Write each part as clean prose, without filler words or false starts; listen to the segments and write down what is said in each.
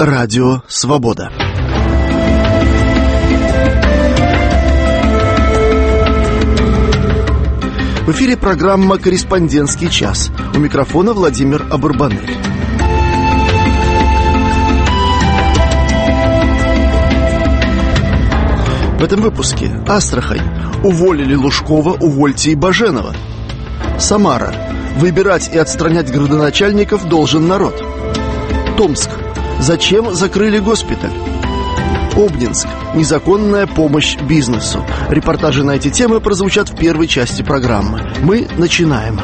Радио Свобода. В эфире программа «Корреспондентский час». У микрофона Владимир Абурбанель. В этом выпуске Астрахань. Уволили Лужкова, увольте и Баженова. Самара. Выбирать и отстранять градоначальников должен народ. Томск. Зачем закрыли госпиталь? Обнинск. Незаконная помощь бизнесу. Репортажи на эти темы прозвучат в первой части программы. Мы начинаем.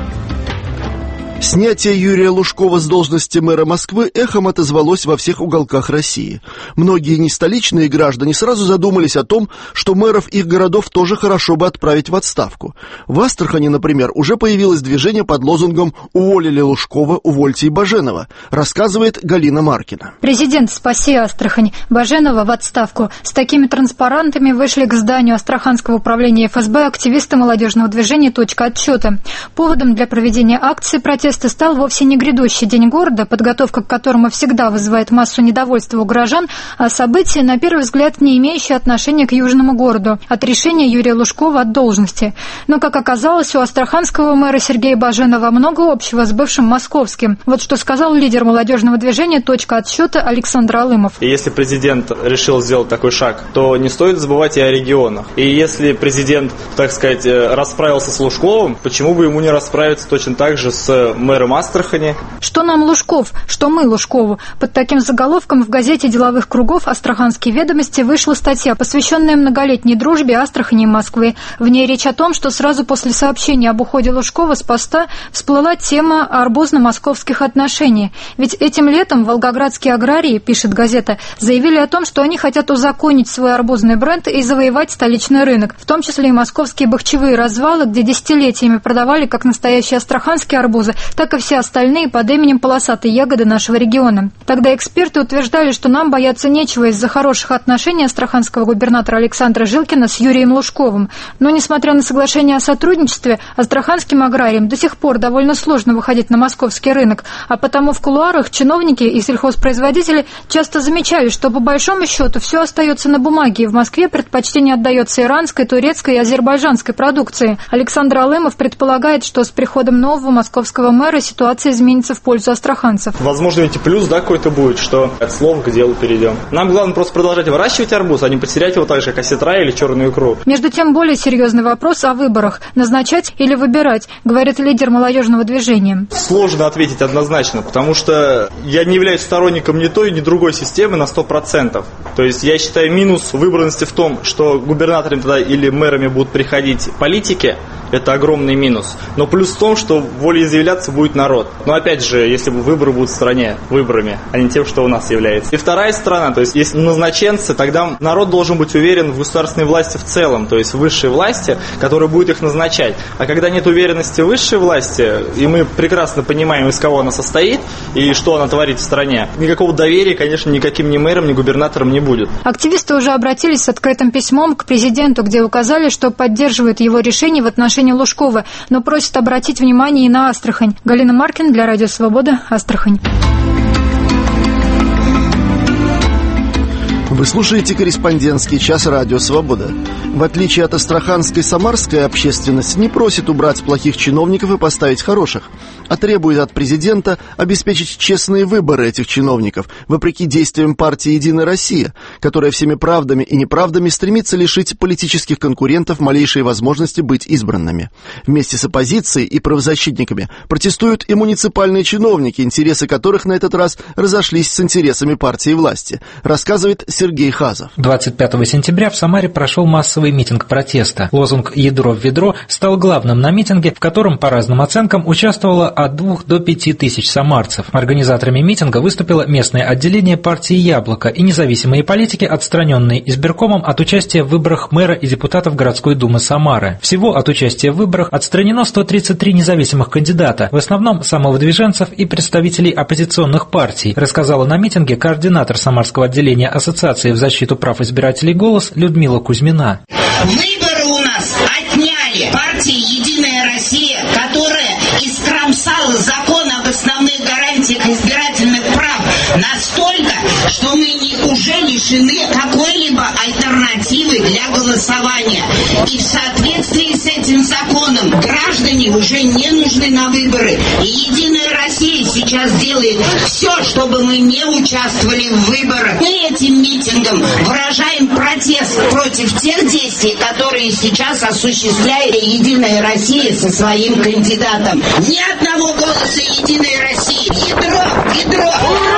Снятие Юрия Лужкова с должности мэра Москвы эхом отозвалось во всех уголках России. Многие нестоличные граждане сразу задумались о том, что мэров их городов тоже хорошо бы отправить в отставку. В Астрахани, например, уже появилось движение под лозунгом «Уволили Лужкова, увольте и Баженова», рассказывает Галина Маркина. Президент «Спаси Астрахань», Баженова в отставку. С такими транспарантами вышли к зданию Астраханского управления ФСБ активисты молодежного движения «Точка отсчета». Поводом для проведения акции протеста стал вовсе не грядущий день города, подготовка к которому всегда вызывает массу недовольства у горожан, а событие, на первый взгляд, не имеющее отношения к южному городу, от решения Юрия Лужкова от должности. Но, как оказалось, у астраханского мэра Сергея Баженова много общего с бывшим московским. Вот что сказал лидер молодежного движения «Точка отсчета» Александр Алымов. И если президент решил сделать такой шаг, то не стоит забывать и о регионах. И если президент, так сказать, расправился с Лужковым, почему бы ему не расправиться точно так же с мэром Астрахани? Что нам Лужков, что мы Лужкову? Под таким заголовком в газете деловых кругов «Астраханские ведомости» вышла статья, посвященная многолетней дружбе Астрахани и Москвы. В ней речь о том, что сразу после сообщения об уходе Лужкова с поста всплыла тема арбузно-московских отношений. Ведь этим летом волгоградские аграрии, пишет газета, заявили о том, что они хотят узаконить свой арбузный бренд и завоевать столичный рынок, в том числе и московские бахчевые развалы, где десятилетиями продавали как настоящие астраханские арбузы, так и все остальные под именем полосатые ягоды нашего региона. Тогда эксперты утверждали, что нам бояться нечего из-за хороших отношений астраханского губернатора Александра Жилкина с Юрием Лужковым. Но, несмотря на соглашение о сотрудничестве, астраханским аграриям до сих пор довольно сложно выходить на московский рынок, а потому в кулуарах чиновники и сельхозпроизводители часто замечали, что по большому счету все остается на бумаге, и в Москве предпочтение отдается иранской, турецкой и азербайджанской продукции. Александр Алымов предполагает, что с приходом нового московского мэра ситуация изменится в пользу астраханцев. Возможно, ведь и плюс, какой-то будет, что от слов к делу перейдем. Нам главное просто продолжать выращивать арбуз, а не потерять его так же, как осетра или черную икру. Между тем, более серьезный вопрос о выборах. Назначать или выбирать, говорит лидер молодежного движения. Сложно ответить однозначно, потому что я не являюсь сторонником ни той, ни другой системы на 100%. То есть я считаю минус выбранности в том, что губернаторами тогда или мэрами будут приходить политики. Это огромный минус. Но плюс в том, что волеизъявляться будет народ. Но опять же, если выборы будут в стране выборами, а не тем, что у нас является. И вторая сторона, то есть если назначенцы, тогда народ должен быть уверен в государственной власти в целом, то есть в высшей власти, которая будет их назначать. А когда нет уверенности в высшей власти, и мы прекрасно понимаем, из кого она состоит и что она творит в стране, никакого доверия, конечно, никаким ни мэрам, ни губернаторам не будет. Активисты уже обратились с открытым письмом к президенту, где указали, что поддерживают его решение в отношении Лужкова, но просят обратить внимание и на Астрахань. Галина Маркина для Радио Свобода, Астрахань. Вы слушаете «Корреспондентский час» Радио Свобода. В отличие от астраханской, самарская общественность не просит убрать плохих чиновников и поставить хороших, а требует от президента обеспечить честные выборы этих чиновников, вопреки действиям партии «Единая Россия», которая всеми правдами и неправдами стремится лишить политических конкурентов малейшей возможности быть избранными. Вместе с оппозицией и правозащитниками протестуют и муниципальные чиновники, интересы которых на этот раз разошлись с интересами партии власти, рассказывает Сергей Хазов. 25 сентября в Самаре прошел массовый митинг протеста. Лозунг «Ядро в ведро» стал главным на митинге, в котором, по разным оценкам, участвовало от 2 до 5 тысяч самарцев. Организаторами митинга выступило местное отделение партии «Яблоко» и независимые политики, отстраненные избиркомом от участия в выборах мэра и депутатов городской думы Самары. Всего от участия в выборах отстранено 133 независимых кандидата, в основном самовыдвиженцев и представителей оппозиционных партий, рассказала на митинге координатор самарского отделения Ассоциации в защиту прав избирателей «Голос» Людмила Кузьмина. Выборы у нас отняли партия «Единая Россия», которая искромсала закон об основных гарантиях избирательных прав настолько, что мы уже лишены какой-либо альтернативы для голосования. И в соответствии с этим законом граждане уже не нужны на выборы. И «Единая Россия» сейчас делает все, чтобы мы не участвовали в выборах. Мы этим митингом выражаем протест против тех действий, которые сейчас осуществляет «Единая Россия» со своим кандидатом. Ни одного голоса «Единой России». Ядро!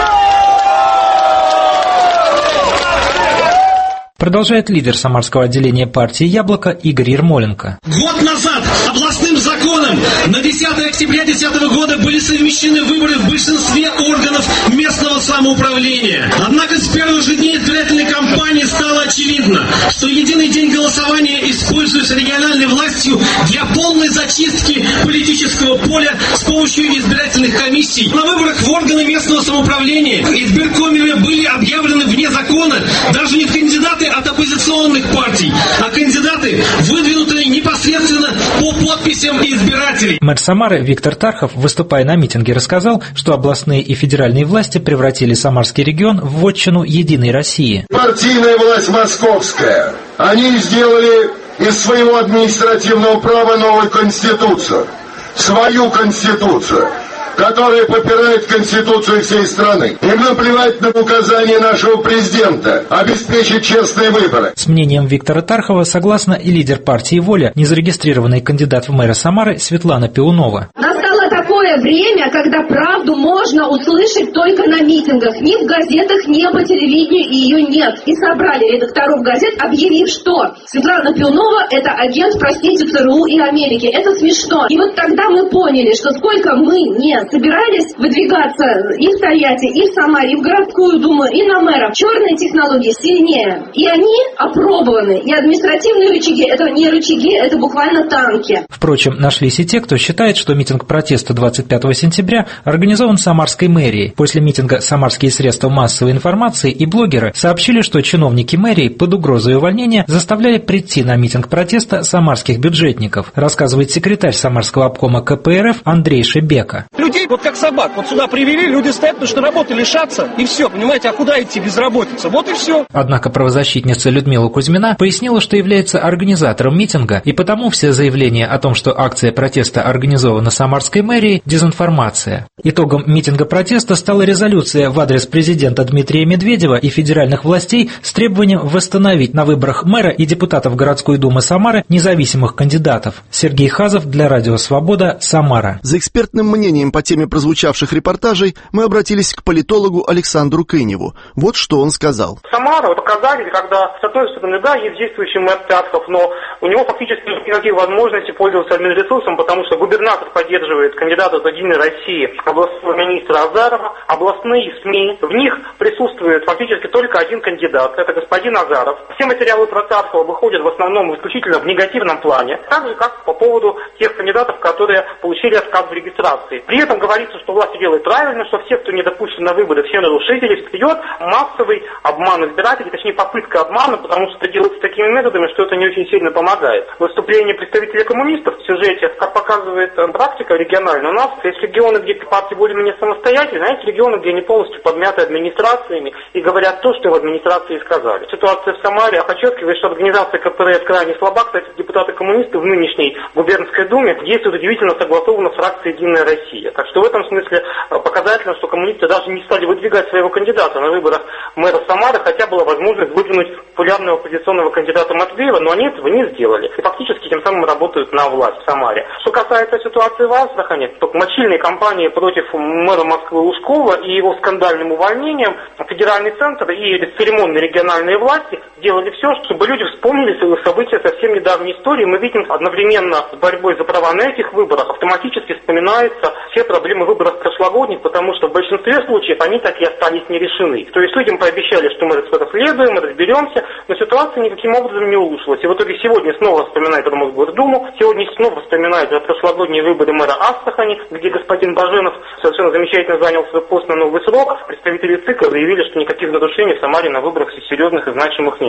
Продолжает лидер самарского отделения партии «Яблоко» Игорь Ермоленко. Год назад областным законом на 10 октября 2010 года были совмещены выборы в большинстве органов местного самоуправления. Однако с первых же дней избирательной кампании стало очевидно, что единый день голосования используется региональной властью для полной зачистки политического поля с помощью избирательных комиссий. На выборах в органы местного самоуправления избиркомами были объявлены вне закона даже не кандидаты от оппозиционных партий, а кандидаты, выдвинутые непосредственно по подписям избирателей. Мэр Самары Виктор Тархов, выступая на митинге, рассказал, что областные и федеральные власти превратили Самарский регион в вотчину «Единой России». Партийная власть московская. Они сделали из своего административного права новую конституцию. Свою конституцию, которая попирает Конституцию всей страны. Им наплевать на указания нашего президента обеспечить честные выборы. С мнением Виктора Тархова согласна и лидер партии «Воля», незарегистрированный кандидат в мэра Самары Светлана Пиунова. Настало такое время, когда правду можно услышать только на митингах. Ни в газетах, ни по телевидению ее нет. И собрали редакторов газет, объявив, что Светлана Пиунова – это агент, простите, ЦРУ и Америки. Это смешно. И вот тогда мы поняли, что сколько мы не собирались выдвигаться и в Тольятти, и в Самаре, и в городскую думу, и на мэров. Черные технологии сильнее. И они опробованы. И административные рычаги – это не рычаги, это буквально танки. Впрочем, нашлись и те, кто считает, что митинг протеста 25 сентября организован Самарской мэрией. После митинга самарские средства массовой информации и блогеры сообщили, что чиновники мэрии под угрозой увольнения заставляли прийти на митинг протеста самарских бюджетников, рассказывает секретарь Самарского обкома КПРФ Андрей Шебека. Людей вот как собак, вот сюда привели, люди стоят, потому что работы лишатся, и все, понимаете, а куда идти, безработица, вот и все. Однако правозащитница Людмила Кузьмина пояснила, что является организатором митинга, и потому все заявления о том, что акция протеста организована Самарской мэрией, дезинформация. Итогом митинга протеста стала резолюция в адрес президента Дмитрия Медведева и федеральных властей с требованием восстановить на выборах мэра и депутатов городской думы Самары независимых кандидатов. Сергей Хазов для Радио Свобода, Самара. За экспертным мнением по теме прозвучавших репортажей мы обратились к политологу Александру Кыневу. Вот что он сказал. Самара показали, когда, с одной стороны, да, есть действующий мэр Тархов, но у него фактически никаких возможностей пользоваться админресурсом, потому что губернатор поддерживает кандидата от «Единой России» областного министра Азарова, областные СМИ, в них присутствует фактически только один кандидат, это господин Азаров. Все материалы про Тархова выходят в основном исключительно в негативном плане, так же, как по поводу тех кандидатов, которые получили отказ в регистрации. При этом говорится, что власть делает правильно, что все, кто не допущен на выборы, все нарушители, идет массовый обман избирателей, точнее попытка обмана, потому что это делается такими методами, что это не очень сильно помогает. Выступление представителей коммунистов в сюжете, как показывает практика региональная, у нас есть регионы, где партии более-менее самостоятельные, а есть регионы, где они полностью подмяты администрациями и говорят то, что в администрации сказали. Ситуация в Самаре, подчеркивает, что организация КПРФ крайне слаба. Кстати, депутаты-коммунисты в нынешней губернской думе действуют удивительно согласованно с фракцией «Единая Россия». Так что в этом смысле показательно, что коммунисты даже не стали выдвигать своего кандидата на выборах мэра Самары, хотя была возможность выдвинуть популярного оппозиционного кандидата Матвеева, но они этого не сделали. И фактически тем самым работают на власть в Самаре. Что касается ситуации в Астрахани, то мочильные кампании против мэра Москвы Лужкова и его скандальным увольнением федеральный центр и бесцеремонные региональные власти делали все, чтобы люди вспомнили события совсем недавней истории. Мы видим одновременно с борьбой за права на этих выборах автоматически вспоминаются все проблемы выборов прошлогодних, потому что в большинстве случаев они так и остались не решены. То есть людям пообещали, что мы расследуем, мы разберемся, но ситуация никаким образом не улучшилась. И в итоге сегодня снова вспоминают про Мосгордуму, сегодня снова вспоминают про прошлогодние выборы мэра Астрахани, где господин Баженов совершенно замечательно занял свой пост на новый срок. Представители ЦИКа заявили, что никаких нарушений в Самаре на выборах серьезных и значимых нет.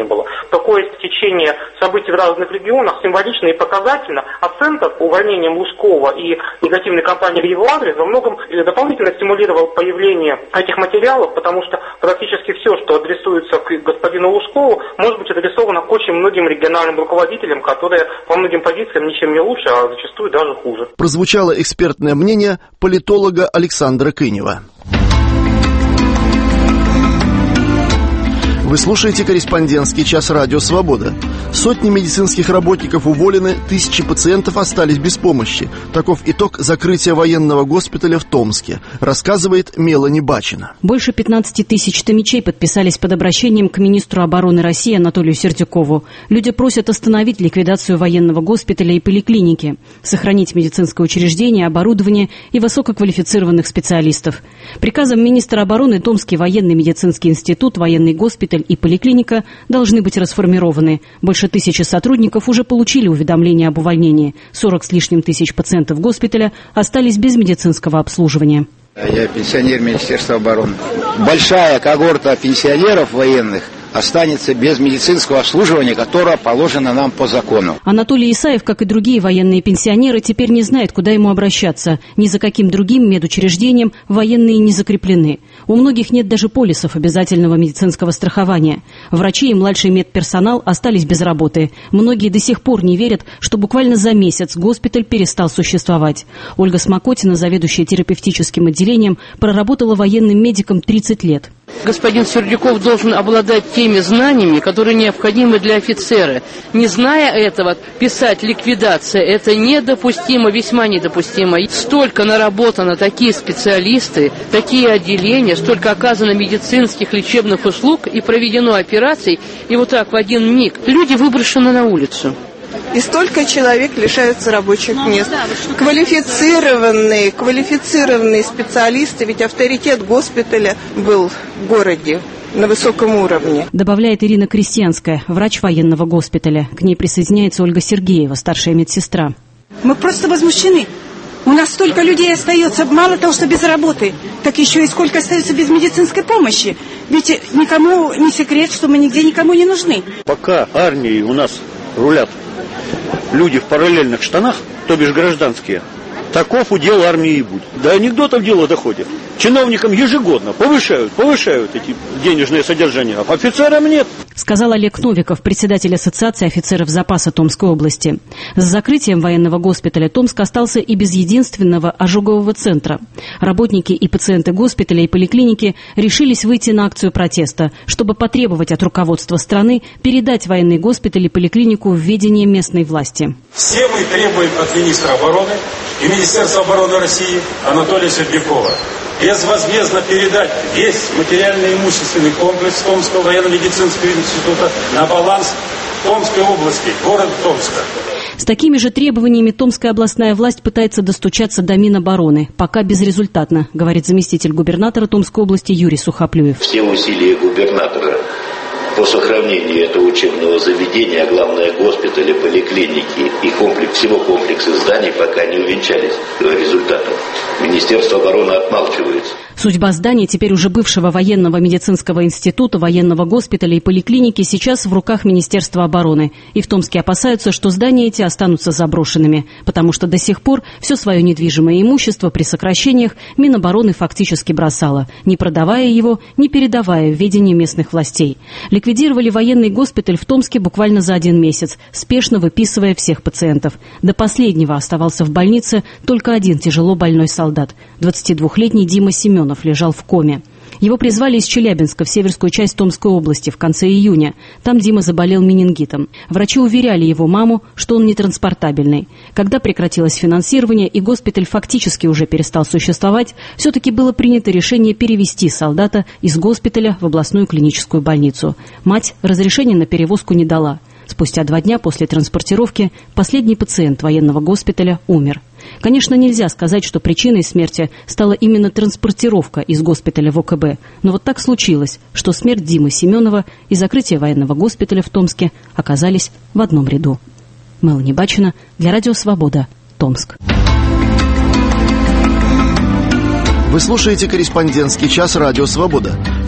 не было. Такое течение событий в разных регионах символично и показательно, а центр увольнением Лужкова и негативной кампании в его адрес во многом дополнительно стимулировал появление этих материалов, потому что практически все, что адресуется к господину Лужкову, может быть адресовано к очень многим региональным руководителям, которые по многим позициям ничем не лучше, а зачастую даже хуже. Прозвучало экспертное мнение политолога Александра Кынева. Вы слушаете «Корреспондентский час» радио «Свобода». Сотни медицинских работников уволены, тысячи пациентов остались без помощи. Таков итог закрытия военного госпиталя в Томске, рассказывает Мелани Бачина. Больше 15 тысяч томичей подписались под обращением к министру обороны России Анатолию Сердюкову. Люди просят остановить ликвидацию военного госпиталя и поликлиники, сохранить медицинское учреждение, оборудование и высококвалифицированных специалистов. Приказом министра обороны Томский военный медицинский институт, военный госпиталь и поликлиника должны быть расформированы. Больше 1000 сотрудников уже получили уведомление об увольнении. 40 с лишним тысяч пациентов госпиталя остались без медицинского обслуживания. Я пенсионер Министерства обороны. Большая когорта пенсионеров военных останется без медицинского обслуживания, которое положено нам по закону. Анатолий Исаев, как и другие военные пенсионеры, теперь не знает, куда ему обращаться. Ни за каким другим медучреждением военные не закреплены. У многих нет даже полисов обязательного медицинского страхования. Врачи и младший медперсонал остались без работы. Многие до сих пор не верят, что буквально за месяц госпиталь перестал существовать. Ольга Смокотина, заведующая терапевтическим отделением, проработала военным медиком 30 лет. Господин Сердюков должен обладать теми знаниями, которые необходимы для офицера. Не зная этого, писать ликвидация – это недопустимо, весьма недопустимо. Столько наработано такие специалисты, такие отделения, столько оказано медицинских лечебных услуг и проведено операций, и вот так в один миг люди выброшены на улицу. И столько человек лишаются рабочих мест. Квалифицированные специалисты, ведь авторитет госпиталя был в городе на высоком уровне. Добавляет Ирина Крестьянская, врач военного госпиталя. К ней присоединяется Ольга Сергеева, старшая медсестра. Мы просто возмущены. У нас столько людей остается, мало того, что без работы, так еще и сколько остается без медицинской помощи. Ведь никому не секрет, что мы нигде никому не нужны. Пока армией у нас рулят люди в параллельных штанах, то бишь гражданские, таков удел армии и будет. До анекдотов дело доходит. Чиновникам ежегодно повышают эти денежные содержания, а офицерам нет. Сказал Олег Новиков, председатель Ассоциации офицеров запаса Томской области. С закрытием военного госпиталя Томск остался и без единственного ожогового центра. Работники и пациенты госпиталя и поликлиники решились выйти на акцию протеста, чтобы потребовать от руководства страны передать военный госпиталь и поликлинику в ведение местной власти. Все мы требуем от министра обороны и Министерства обороны России Анатолия Сердюкова безвозмездно передать весь материально-имущественный комплекс Томского военно-медицинского института на баланс Томской области, города Томска. С такими же требованиями Томская областная власть пытается достучаться до Минобороны. Пока безрезультатно, говорит заместитель губернатора Томской области Юрий Сухоплюев. Все усилия губернатора по сохранению этого учебного заведения, а главное госпиталя, поликлиники и всего комплекса зданий пока не увенчались результатом. Министерство обороны отмалчивается. Судьба здания теперь уже бывшего военного медицинского института, военного госпиталя и поликлиники сейчас в руках Министерства обороны. И в Томске опасаются, что здания эти останутся заброшенными, потому что до сих пор все свое недвижимое имущество при сокращениях Минобороны фактически бросало, не продавая его, не передавая в ведение местных властей. Ликвидировали военный госпиталь в Томске буквально за 1 месяц, спешно выписывая всех пациентов. До последнего оставался в больнице только один тяжело больной солдат. 22-летний Дима Семенов лежал в коме. Его призвали из Челябинска в северскую часть Томской области в конце июня. Там Дима заболел менингитом. Врачи уверяли его маму, что он нетранспортабельный. Когда прекратилось финансирование и госпиталь фактически уже перестал существовать, все-таки было принято решение перевести солдата из госпиталя в областную клиническую больницу. Мать разрешения на перевозку не дала. Спустя 2 дня после транспортировки последний пациент военного госпиталя умер. Конечно, нельзя сказать, что причиной смерти стала именно транспортировка из госпиталя в ОКБ. Но вот так случилось, что смерть Димы Семенова и закрытие военного госпиталя в Томске оказались в одном ряду. Мелани Бачина для Радио Свобода, Томск. Вы слушаете «Корреспондентский час» Радио Свобода.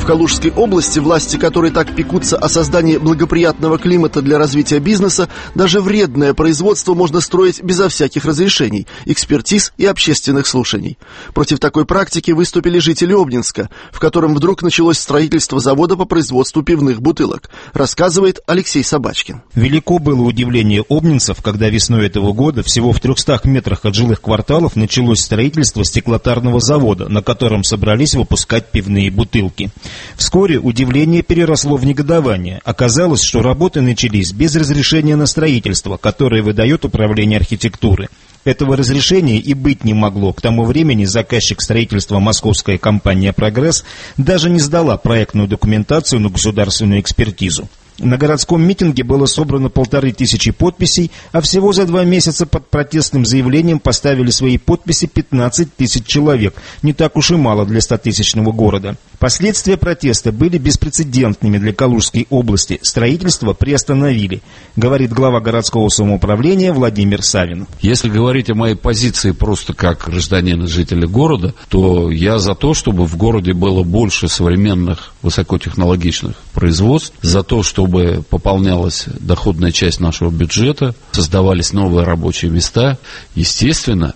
В Калужской области власти, которые так пекутся о создании благоприятного климата для развития бизнеса, даже вредное производство можно строить безо всяких разрешений, экспертиз и общественных слушаний. Против такой практики выступили жители Обнинска, в котором вдруг началось строительство завода по производству пивных бутылок, рассказывает Алексей Собачкин. Велико было удивление обнинцев, когда весной этого года всего в 300 метрах от жилых кварталов началось строительство стеклотарного завода, на котором собрались выпускать пивные бутылки. Вскоре удивление переросло в негодование. Оказалось, что работы начались без разрешения на строительство, которое выдает Управление архитектуры. Этого разрешения и быть не могло. К тому времени заказчик строительства московская компания «Прогресс» даже не сдала проектную документацию на государственную экспертизу. На городском митинге было собрано 1500 подписей, а всего за 2 месяца под протестным заявлением поставили свои подписи 15 тысяч человек. Не так уж и мало для 100-тысячного города. Последствия протеста были беспрецедентными для Калужской области. Строительство приостановили, говорит глава городского самоуправления Владимир Савин. Если говорить о моей позиции просто как гражданина, жителя города, то я за то, чтобы в городе было больше современных высокотехнологичных производств, за то, чтобы пополнялась доходная часть нашего бюджета, создавались новые рабочие места. Естественно,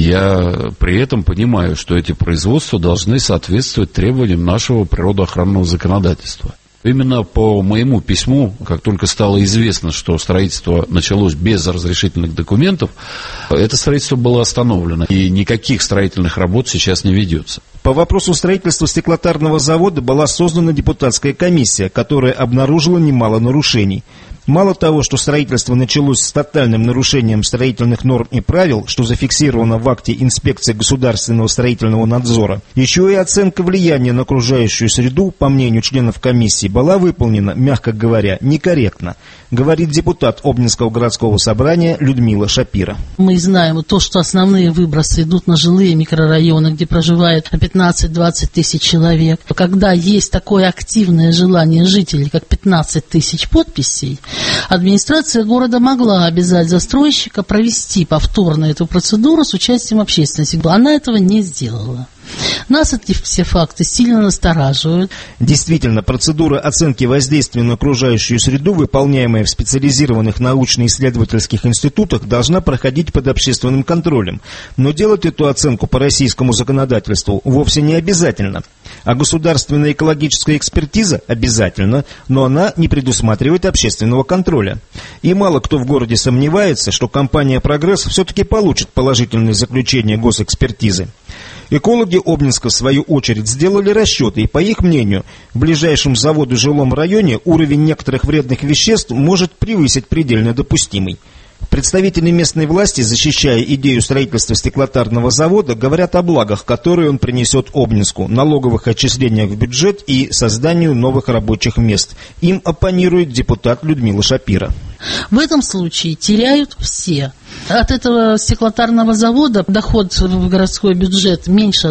я при этом понимаю, что эти производства должны соответствовать требованиям нашего природоохранного законодательства. Именно по моему письму, как только стало известно, что строительство началось без разрешительных документов, это строительство было остановлено, и никаких строительных работ сейчас не ведется. По вопросу строительства стеклотарного завода была создана депутатская комиссия, которая обнаружила немало нарушений. Мало того, что строительство началось с тотальным нарушением строительных норм и правил, что зафиксировано в акте инспекции государственного строительного надзора, еще и оценка влияния на окружающую среду, по мнению членов комиссии, была выполнена, мягко говоря, некорректно, говорит депутат Обнинского городского собрания Людмила Шапира. Мы знаем то, что основные выбросы идут на жилые микрорайоны, где проживает 15-20 тысяч человек. Когда есть такое активное желание жителей, как 15 тысяч подписей, администрация города могла обязать застройщика провести повторно эту процедуру с участием общественности. Она этого не сделала. Нас эти все факты сильно настораживают. Действительно, процедура оценки воздействия на окружающую среду, выполняемая в специализированных научно-исследовательских институтах, должна проходить под общественным контролем. Но делать эту оценку по российскому законодательству вовсе не обязательно. А государственная экологическая экспертиза обязательно, но она не предусматривает общественного контроля. И мало кто в городе сомневается, что компания «Прогресс» все-таки получит положительное заключение госэкспертизы. Экологи Обнинска, в свою очередь, сделали расчеты, и, по их мнению, в ближайшем заводу жилом районе уровень некоторых вредных веществ может превысить предельно допустимый. Представители местной власти, защищая идею строительства стеклотарного завода, говорят о благах, которые он принесет Обнинску, налоговых отчислениях в бюджет и созданию новых рабочих мест. Им оппонирует депутат Людмила Шапира. В этом случае теряют все. От этого стеклотарного завода доход в городской бюджет меньше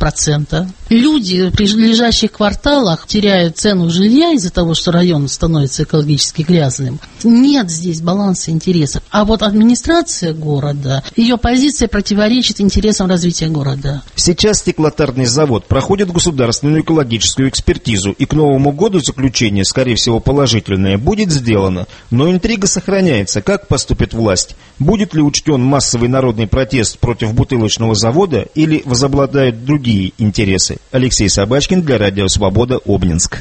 1%. Люди в прилежащих кварталах теряют цену жилья из-за того, что район становится экологически грязным. Нет здесь баланса интересов. А вот администрация города, ее позиция противоречит интересам развития города. Сейчас стеклотарный завод проходит государственную экологическую экспертизу, и к Новому году заключение, скорее всего положительное, будет сделано. Но интрига сохраняется. Как поступит власть? Будет ли учтен массовый народный протест против бутылочного завода или возобладают другие интересы? Алексей Собачкин для Радио Свобода, Обнинск.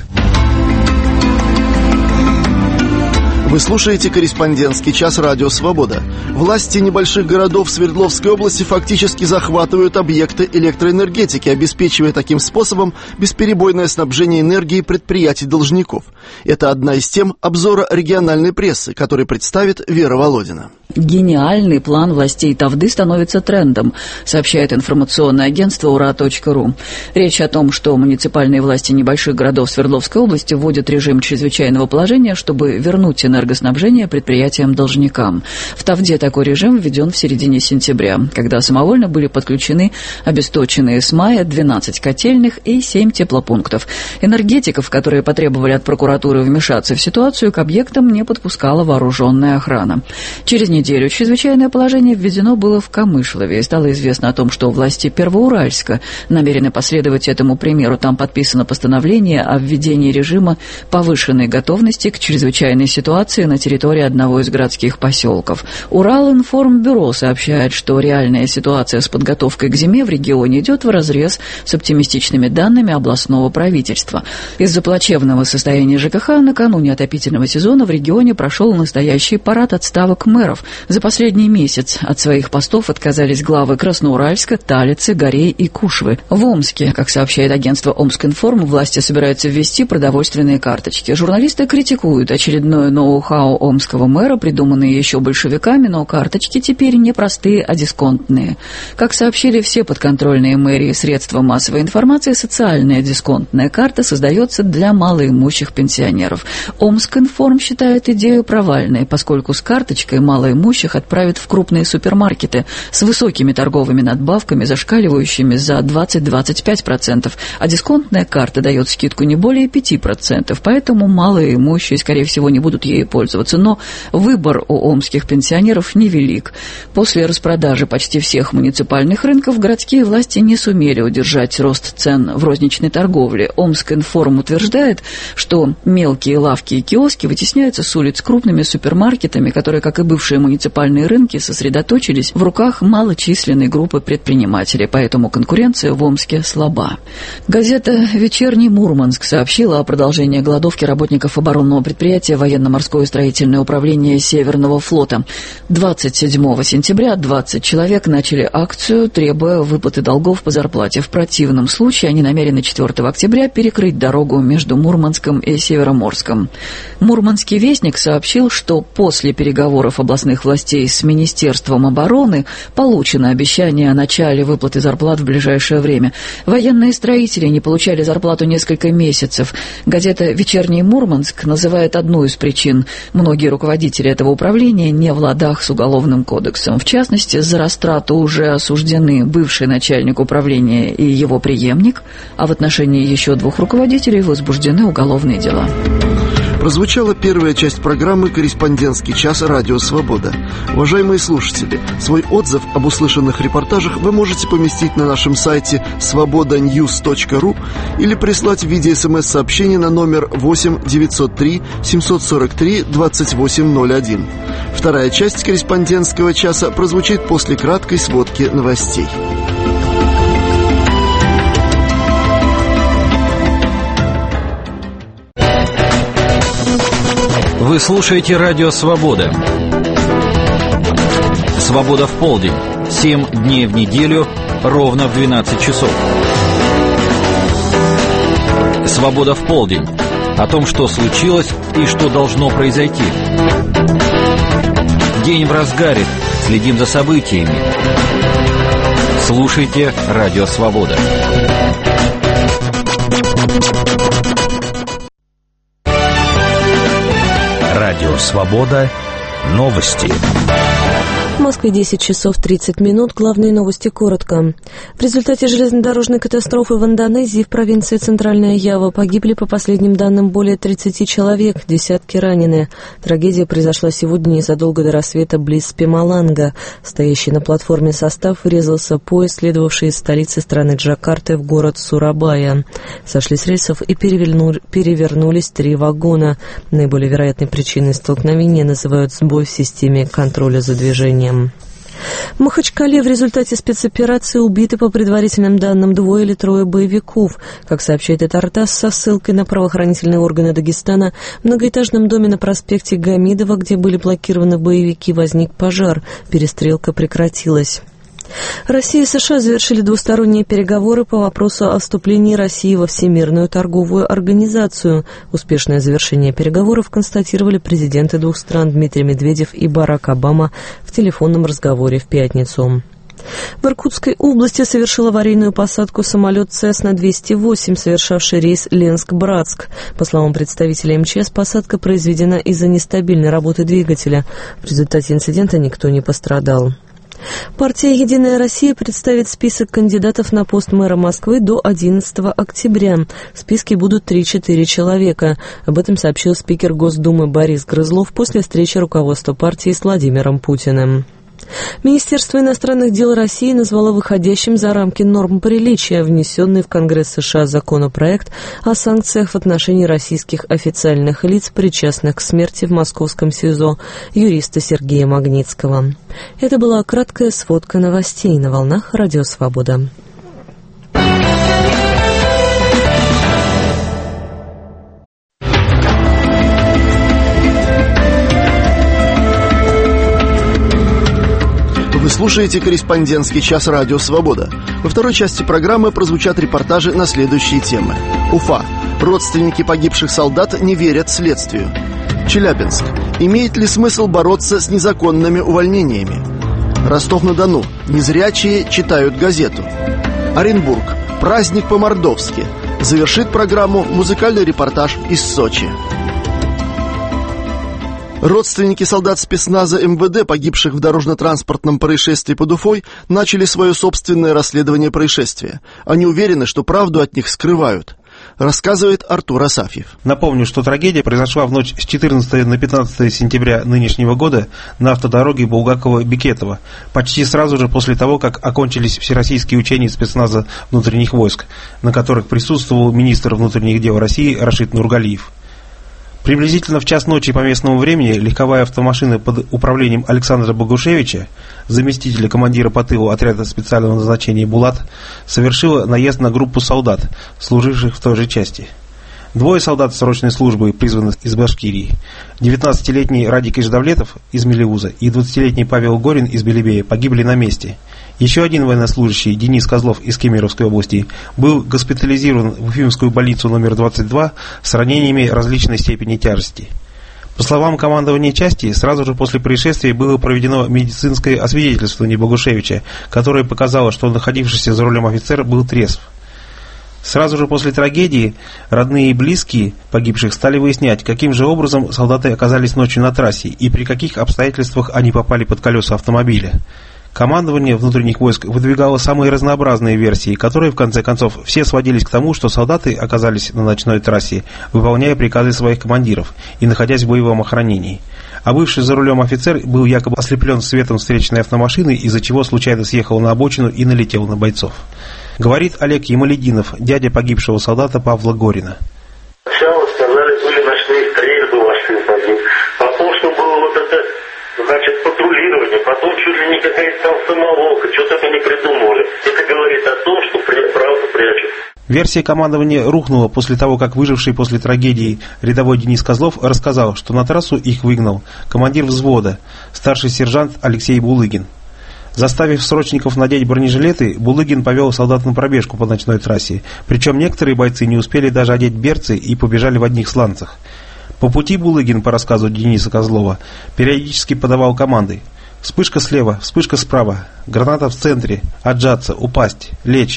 Вы слушаете «Корреспондентский час» Радио Свобода. Власти небольших городов Свердловской области фактически захватывают объекты электроэнергетики, обеспечивая таким способом бесперебойное снабжение энергией предприятий-должников. Это одна из тем обзора региональной прессы, который представит Вера Володина. Гениальный план властей Тавды становится трендом, сообщает информационное агентство ура.ру. Речь о том, что муниципальные власти небольших городов Свердловской области вводят режим чрезвычайного положения, чтобы вернуть энергию энергоснабжения предприятиям-должникам. В Тавде такой режим введен в середине сентября, когда самовольно были подключены обесточенные с мая 12 котельных и 7 теплопунктов. Энергетиков, которые потребовали от прокуратуры вмешаться в ситуацию, к объектам не подпускала вооруженная охрана. Через неделю чрезвычайное положение введено было в Камышлове, и стало известно о том, что власти Первоуральска намерены последовать этому примеру. Там подписано постановление о введении режима повышенной готовности к чрезвычайной ситуации на территории одного из городских поселков. Уралинформбюро сообщает, что реальная ситуация с подготовкой к зиме в регионе идет вразрез с оптимистичными данными областного правительства. Из-за плачевного состояния ЖКХ накануне отопительного сезона в регионе прошел настоящий парад отставок мэров. За последний месяц от своих постов отказались главы Красноуральска, Талицы, Горей и Кушвы. В Омске, как сообщает агентство Омскинформ, власти собираются ввести продовольственные карточки. Журналисты критикуют очередное ноу-хау омского мэра, придуманные еще большевиками, но карточки теперь не простые, а дисконтные. Как сообщили все подконтрольные мэрии средства массовой информации, социальная дисконтная карта создается для малоимущих пенсионеров. Омскинформ считает идею провальной, поскольку с карточкой малоимущих отправят в крупные супермаркеты с высокими торговыми надбавками, зашкаливающими за 20-25%, а дисконтная карта дает скидку не более 5%, поэтому малоимущие, скорее всего, не будут ею пользоваться. Но выбор у омских пенсионеров невелик. После распродажи почти всех муниципальных рынков городские власти не сумели удержать рост цен в розничной торговле. Омскинформ утверждает, что мелкие лавки и киоски вытесняются с улиц крупными супермаркетами, которые, как и бывшие муниципальные рынки, сосредоточились в руках малочисленной группы предпринимателей, поэтому конкуренция в Омске слаба. Газета «Вечерний Мурманск» сообщила о продолжении голодовки работников оборонного предприятия Военно-морское строительное управление Северного флота. 27 сентября 20 человек начали акцию, требуя выплаты долгов по зарплате. В противном случае они намерены 4 октября перекрыть дорогу между Мурманском и Североморском. Мурманский вестник сообщил, что после переговоров областных властей с Министерством обороны получено обещание о начале выплаты зарплат в ближайшее время. Военные строители не получали зарплату несколько месяцев. Газета «Вечерний Мурманск» называет одну из причин. Многие руководители этого управления не в ладах с Уголовным кодексом. В частности, за растрату уже осуждены бывший начальник управления и его преемник, а в отношении еще 2 руководителей возбуждены уголовные дела. Прозвучала первая часть программы «Корреспондентский час. Радио Свобода». Уважаемые слушатели, свой отзыв об услышанных репортажах вы можете поместить на нашем сайте svobodanews.ru или прислать в виде СМС-сообщения на номер 8 903 743 2801. Вторая часть «Корреспондентского часа» прозвучит после краткой сводки новостей. Вы слушаете «Радио Свобода». «Свобода в полдень». 7 дней в неделю, ровно в 12 часов. «Свобода в полдень». О том, что случилось и что должно произойти. День в разгаре. Следим за событиями. Слушайте «Радио Свобода». Радио «Свобода». Новости. В Москве 10 часов 30 минут. Главные новости коротко. В результате железнодорожной катастрофы в Индонезии в провинции Центральная Ява погибли, по последним данным, более 30 человек, десятки ранены. Трагедия произошла сегодня незадолго до рассвета близ Пемаланга. Стоящий на платформе состав врезался поезд, следовавший из столицы страны Джакарты в город Сурабая. Сошли с рельсов и перевернулись 3 вагона. Наиболее вероятной причиной столкновения называют сбой в системе контроля за движением. В Махачкале в результате спецоперации убиты, по предварительным данным, 2 или 3 боевиков. Как сообщает ТАСС со ссылкой на правоохранительные органы Дагестана, в многоэтажном доме на проспекте Гамидова, где были блокированы боевики, возник пожар. Перестрелка прекратилась. Россия и США завершили двусторонние переговоры по вопросу о вступлении России во Всемирную торговую организацию. Успешное завершение переговоров констатировали президенты 2 стран Дмитрий Медведев и Барак Обама в телефонном разговоре в пятницу. В Иркутской области совершил аварийную посадку самолет Цесна-208, совершавший рейс Ленск-Братск. По словам представителя МЧС, посадка произведена из-за нестабильной работы двигателя. В результате инцидента никто не пострадал. Партия «Единая Россия» представит список кандидатов на пост мэра Москвы до 11 октября. В списке будут 3-4 человека. Об этом сообщил спикер Госдумы Борис Грызлов после встречи руководства партии с Владимиром Путиным. Министерство иностранных дел России назвало выходящим за рамки норм приличия внесенный в Конгресс США законопроект о санкциях в отношении российских официальных лиц, причастных к смерти в московском СИЗО юриста Сергея Магнитского. Это была краткая сводка новостей на волнах Радио Свобода. Вы слушаете «Корреспондентский час» Радио Свобода. Во второй части программы прозвучат репортажи на следующие темы. Уфа. Родственники погибших солдат не верят следствию. Челябинск. Имеет ли смысл бороться с незаконными увольнениями? Ростов-на-Дону. Незрячие читают газету. Оренбург. Праздник по-мордовски. Завершит программу музыкальный репортаж из Сочи. Родственники солдат спецназа МВД, погибших в дорожно-транспортном происшествии под Уфой, начали свое собственное расследование происшествия. Они уверены, что правду от них скрывают, рассказывает Артур Асафьев. Напомню, что трагедия произошла в ночь с 14 на 15 сентября нынешнего года на автодороге Булгакова-Бекетова, почти сразу же после того, как окончились всероссийские учения спецназа внутренних войск, на которых присутствовал министр внутренних дел России Рашид Нургалиев. Приблизительно в час ночи по местному времени легковая автомашина под управлением Александра Богушевича, заместителя командира по тылу отряда специального назначения «Булат», совершила наезд на группу солдат, служивших в той же части. Двое солдат срочной службы призваны из Башкирии. 19-летний Радик Иждавлетов из Мелеуза и 20-летний Павел Горин из Белебея погибли на месте. Еще один военнослужащий, Денис Козлов из Кемеровской области, был госпитализирован в Уфимскую больницу номер 22 с ранениями различной степени тяжести. По словам командования части, сразу же после происшествия было проведено медицинское освидетельствование Богушевича, которое показало, что находившийся за рулем офицер был трезв. Сразу же после трагедии родные и близкие погибших стали выяснять, каким же образом солдаты оказались ночью на трассе и при каких обстоятельствах они попали под колеса автомобиля. Командование внутренних войск выдвигало самые разнообразные версии, которые, в конце концов, все сводились к тому, что солдаты оказались на ночной трассе, выполняя приказы своих командиров и находясь в боевом охранении. А бывший за рулем офицер был якобы ослеплен светом встречной автомашины, из-за чего случайно съехал на обочину и налетел на бойцов. Говорит Олег Ямалединов, дядя погибшего солдата Павла Горина. Сначала сказали, были ночные стрельбы, ваш сын погиб. Потом, что было вот это, значит, патрулирование, потом чуть ли не какая-то там самоволка, что-то не придумывали. Это говорит о том, что правду прячут. Версия командования рухнула после того, как выживший после трагедии рядовой Денис Козлов рассказал, что на трассу их выгнал командир взвода, старший сержант Алексей Булыгин. Заставив срочников надеть бронежилеты, Булыгин повел солдат на пробежку по ночной трассе, причем некоторые бойцы не успели даже одеть берцы и побежали в одних сланцах. По пути Булыгин, по рассказу Дениса Козлова, периодически подавал команды: вспышка слева, вспышка справа, граната в центре, отжаться, упасть, лечь.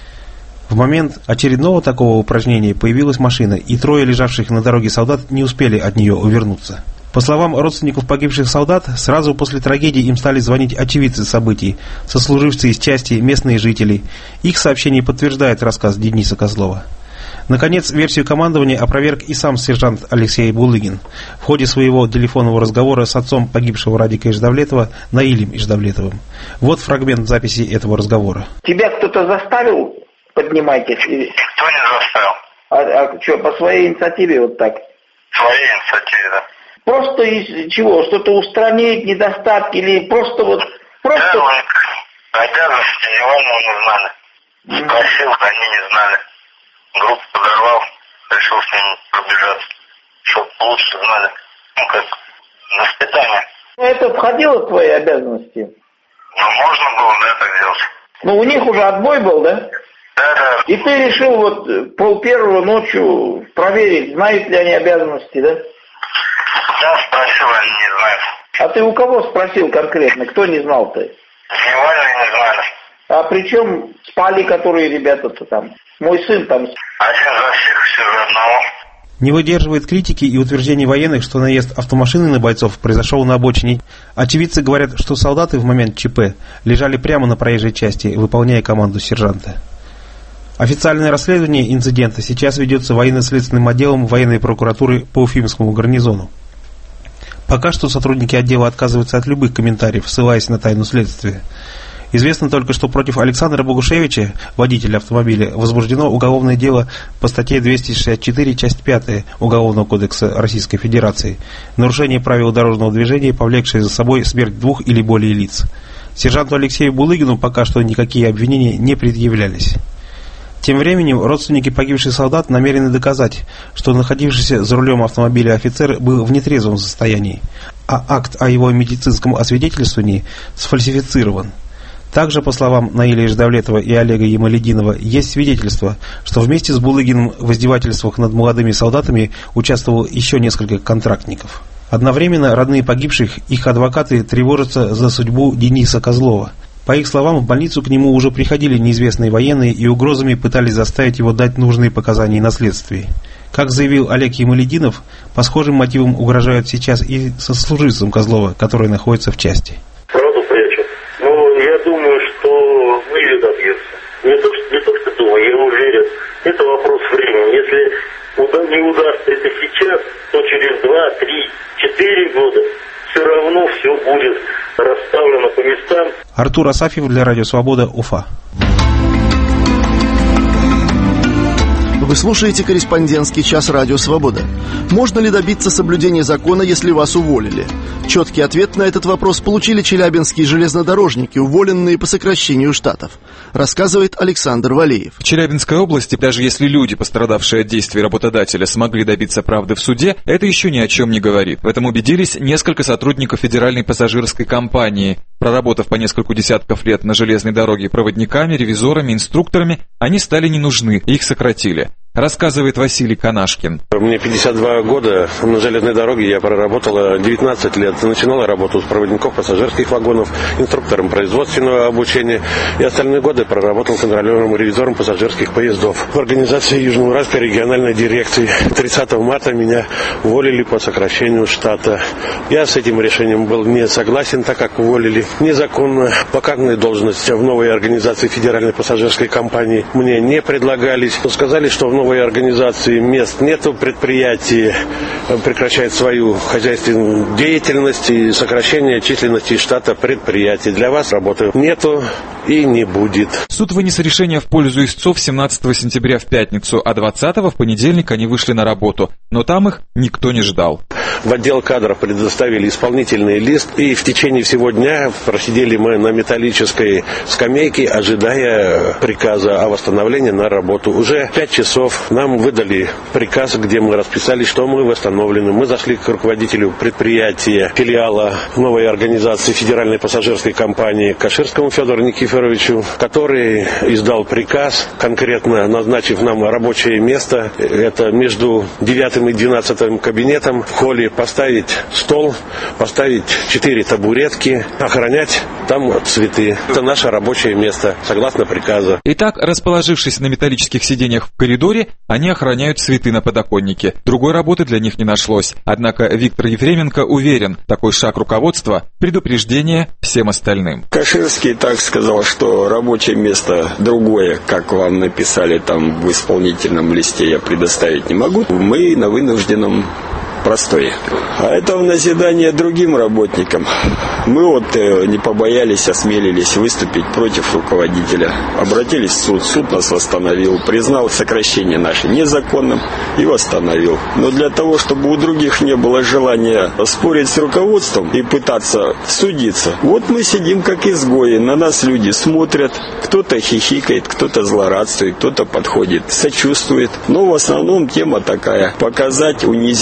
В момент очередного такого упражнения появилась машина, и трое лежавших на дороге солдат не успели от нее увернуться. По словам родственников погибших солдат, сразу после трагедии им стали звонить очевидцы событий, сослуживцы из части, местные жители. Их сообщение подтверждает рассказ Дениса Козлова. Наконец, версию командования опроверг и сам сержант Алексей Булыгин в ходе своего телефонного разговора с отцом погибшего Радика Иждавлетова Наилем Иждавлетовым. Вот фрагмент записи этого разговора. Тебя кто-то заставил поднимать их? Никто не заставил. А что, по своей инициативе вот так? Своей инициативе, да. Просто из чего? Что-то устранить, недостатки или просто вот... Просто... Да, обязанности Иванову не знали. Спросил, они не знали. Группу подорвал, решил с ним пробежаться. Чтоб лучше знали. Ну, как воспитание. Это входило в твои обязанности? Ну, можно было, да, так делать. Ну, у них уже отбой был, да? Да. И ты решил вот 1:30 ночью проверить, знают ли они обязанности, да? Да, спросил, они не знают. А ты у кого спросил конкретно? Кто не знал-то? Дневальные не знали. А причем спали которые ребята-то там? Мой сын там. Один за всех, все за одного. Не выдерживает критики и утверждений военных, что наезд автомашины на бойцов произошел на обочине. Очевидцы говорят, что солдаты в момент ЧП лежали прямо на проезжей части, выполняя команду сержанта. Официальное расследование инцидента сейчас ведется военно-следственным отделом военной прокуратуры по Уфимскому гарнизону. Пока что сотрудники отдела отказываются от любых комментариев, ссылаясь на тайну следствия. Известно только, что против Александра Богушевича, водителя автомобиля, возбуждено уголовное дело по статье 264, часть 5 Уголовного кодекса Российской Федерации. Нарушение правил дорожного движения, повлекшее за собой смерть 2 или более лиц. Сержанту Алексею Булыгину пока что никакие обвинения не предъявлялись. Тем временем родственники погибших солдат намерены доказать, что находившийся за рулем автомобиля офицер был в нетрезвом состоянии, а акт о его медицинском освидетельствовании сфальсифицирован. Также, по словам Наиля Иждавлетова и Олега Ямалединова, есть свидетельство, что вместе с Булыгиным в издевательствах над молодыми солдатами участвовало еще несколько контрактников. Одновременно родные погибших, их адвокаты тревожатся за судьбу Дениса Козлова. По их словам, в больницу к нему уже приходили неизвестные военные и угрозами пытались заставить его дать нужные показания на следствии. Как заявил Олег Ямалединов, по схожим мотивам угрожают сейчас и сослуживцам Козлова, которые находятся в части. Правду прячут. Но я думаю, что выйдет добьется. Не то, что думаю, я уверен. Это вопрос времени. Если не удастся это сейчас, то через 2, 3, 4 года все равно все будет расставлено по местам. Артур Асафьев для Радио Свобода, Уфа. Вы слушаете «Корреспондентский час» Радио Свобода. Можно ли добиться соблюдения закона, если вас уволили? Четкий ответ на этот вопрос получили челябинские железнодорожники, уволенные по сокращению штатов. Рассказывает Александр Валеев. В Челябинской области, даже если люди, пострадавшие от действий работодателя, смогли добиться правды в суде, это еще ни о чем не говорит. В этом убедились несколько сотрудников Федеральной пассажирской компании. Проработав по несколько десятков лет на железной дороге проводниками, ревизорами, инструкторами, они стали не нужны, их сократили. Рассказывает Василий Канашкин. Мне 52 года, на железной дороге я проработала 19 лет. Начинала работу с проводников пассажирских вагонов, инструктором производственного обучения. И остальные годы проработал контролером и ревизором пассажирских поездов. В организации Южноуральской региональной дирекции 30 марта меня уволили по сокращению штата. Я с этим решением был не согласен, так как уволили незаконно. Вакантные должности в новой организации Федеральной пассажирской компании мне не предлагались. Сказали, что в новой организации мест нету, предприятие прекращает свою хозяйственную деятельность и сокращение численности штата предприятий. Для вас работы нету и не будет. Суд вынес решение в пользу истцов 17 сентября в пятницу, а 20-го в понедельник они вышли на работу. Но там их никто не ждал. В отдел кадров предоставили исполнительный лист, и в течение всего дня просидели мы на металлической скамейке, ожидая приказа о восстановлении на работу. Уже 5 часов нам выдали приказ, где мы расписали, что мы восстановлены. Мы зашли к руководителю предприятия, филиала новой организации Федеральной пассажирской компании Каширскому Федору Никифоровичу, который издал приказ, конкретно назначив нам рабочее место. Это между 9 и 12 кабинетом в холле поставить стол, поставить 4 табуретки, охранять там цветы. Это наше рабочее место, согласно приказу. Итак, расположившись на металлических сиденьях в коридоре, они охраняют цветы на подоконнике. Другой работы для них не нашлось. Однако Виктор Ефременко уверен, такой шаг руководства – предупреждение всем остальным. Каширский так сказал, что рабочее место другое, как вам написали там в исполнительном листе, я предоставить не могу. Мы на вынужденном простое. А это в назидание другим работникам. Мы вот не побоялись, осмелились выступить против руководителя. Обратились в суд, суд нас восстановил, признал сокращение наше незаконным и восстановил. Но для того, чтобы у других не было желания спорить с руководством и пытаться судиться, вот мы сидим как изгои, на нас люди смотрят, кто-то хихикает, кто-то злорадствует, кто-то подходит, сочувствует. Но в основном тема такая: показать, унизить нас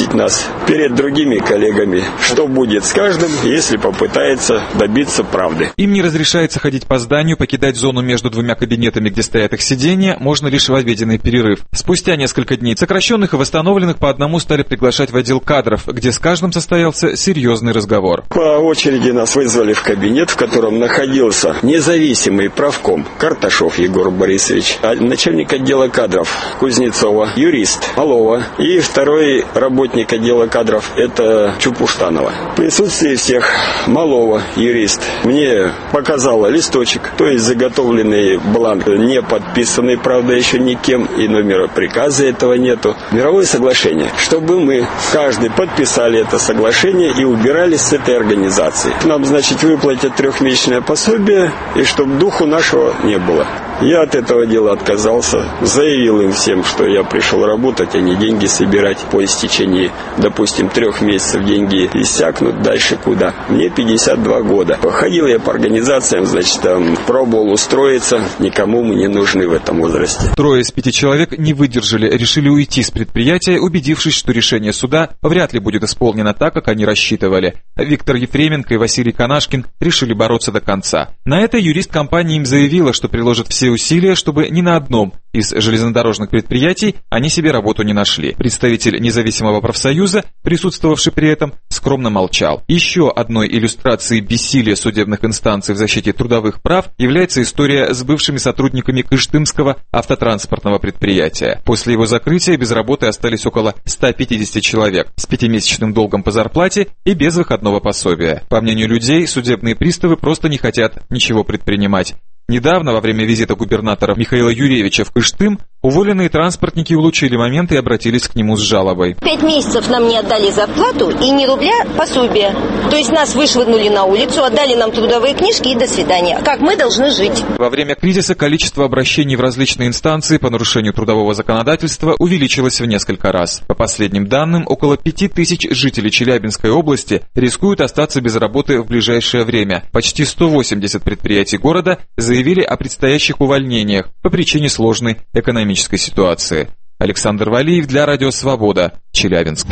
перед другими коллегами, что будет с каждым, если попытается добиться правды. Им не разрешается ходить по зданию, покидать зону между двумя кабинетами, где стоят их сиденья, можно лишь в обеденный перерыв. Спустя несколько дней сокращенных и восстановленных по одному стали приглашать в отдел кадров, где с каждым состоялся серьезный разговор. По очереди нас вызвали в кабинет, в котором находился независимый правком Карташов Егор Борисович, начальник отдела кадров Кузнецова, юрист Малова и второй работник отдела кадров это Чупуштанова. В присутствии всех Малова, юрист, мне показала листочек, то есть заготовленный бланк, не подписанный, правда, еще никем, и номера приказа этого нету. Мировое соглашение, чтобы мы каждый подписали это соглашение и убирались с этой организации. Нам, значит, выплатят 3-месячное пособие, и чтобы духу нашего не было. Я от этого дела отказался, заявил им всем, что я пришел работать, а не деньги собирать. По истечении, допустим, 3 месяцев деньги иссякнут, дальше куда? Мне 52 года. Ходил я по организациям, значит, пробовал устроиться, никому мы не нужны в этом возрасте. 3 из 5 человек не выдержали, решили уйти с предприятия, убедившись, что решение суда вряд ли будет исполнено так, как они рассчитывали. Виктор Ефременко и Василий Канашкин решили бороться до конца. На это юрист компании им заявила, что приложит все усилия, чтобы ни на одном из железнодорожных предприятий они себе работу не нашли. Представитель независимого профсоюза, присутствовавший при этом, скромно молчал. Еще одной иллюстрацией бессилия судебных инстанций в защите трудовых прав является история с бывшими сотрудниками Кыштымского автотранспортного предприятия. После его закрытия без работы остались около 150 человек с 5-месячным долгом по зарплате и без выходного пособия. По мнению людей, судебные приставы просто не хотят ничего предпринимать. Недавно, во время визита губернатора Михаила Юрьевича в Кыштым, уволенные транспортники улучшили момент и обратились к нему с жалобой. 5 месяцев нам не отдали зарплату и ни рубля пособия. То есть нас вышвырнули на улицу, отдали нам трудовые книжки и до свидания. Как мы должны жить? Во время кризиса количество обращений в различные инстанции по нарушению трудового законодательства увеличилось в несколько раз. По последним данным, около 5000 жителей Челябинской области рискуют остаться без работы в ближайшее время. Почти 180 предприятий города заявили о предстоящих увольнениях по причине сложной экономической ситуации. Александр Валиев для Радио Свобода, Челябинск.